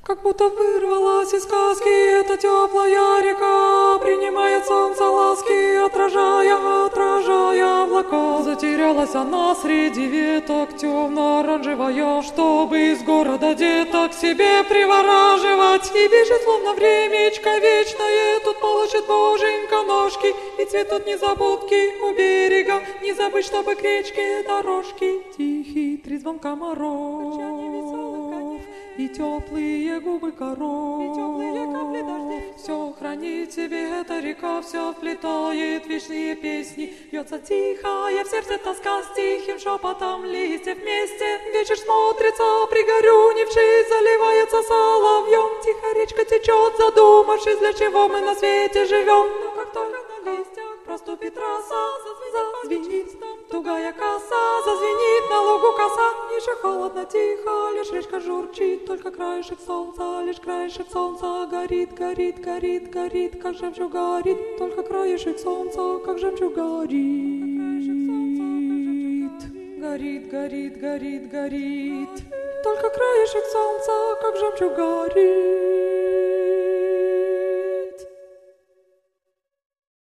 Как будто вырвалась из сказки эта теплая река, принимает солнце ласки, отражая облака. Затерялась она среди веток, темно-оранжевая, чтобы из города деток себе привораживать. И бежит словно времечко вечное, тут полощет боженька ножки, и цветут незабудки у берега. Не забыть, чтобы к речке дорожки, тихий трезвон комаров и теплые губы коров. Все хранит тебе эта река, все вплетает вечные песни. Бьется тихая в сердце тоска, с тихим шепотом листьев вместе. Вечер смотрится, пригорюнившись, заливается соловьем. Тихо речка течет, задумавшись, для чего мы на свете живем. Но как только на листьях проступит роса, зазвенит тугая коса, зазвенит на лугу коса. Ниже холодно, тихо, лишь речка журчит, только краешек солнца, лишь краешек солнца горит, горит, горит, горит, как жемчуг горит, только краешек солнца, как жемчуг горит. Горит, горит, горит, горит, только краешек солнца, как жемчуг горит.